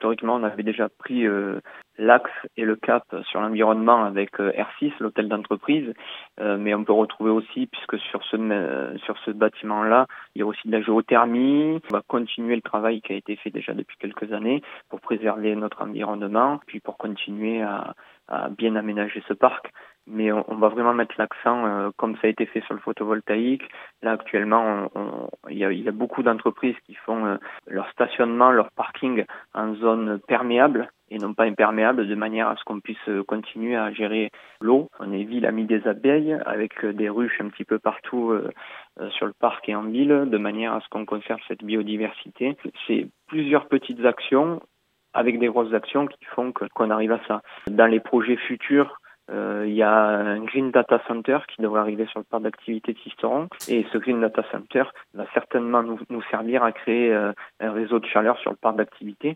historiquement, on avait déjà pris l'axe et le cap sur l'environnement avec R6, l'hôtel d'entreprise, mais on peut retrouver aussi, puisque sur ce bâtiment-là, il y a aussi de la géothermie. On va continuer le travail qui a été fait déjà depuis quelques années pour préserver notre environnement, puis pour continuer à bien aménager ce parc. Mais on va vraiment mettre l'accent, comme ça a été fait sur le photovoltaïque. Là, actuellement, il y a beaucoup d'entreprises qui font leur stationnement, leur parking en zone perméable et non pas imperméable, de manière à ce qu'on puisse continuer à gérer l'eau. On est ville amie des abeilles, avec des ruches un petit peu partout sur le parc et en ville, de manière à ce qu'on conserve cette biodiversité. C'est plusieurs petites actions avec des grosses actions qui font qu'on arrive à ça. Dans les projets futurs, il y a un Green Data Center qui devrait arriver sur le parc d'activité de Sisteron. Et ce Green Data Center va certainement nous servir à créer un réseau de chaleur sur le parc d'activité.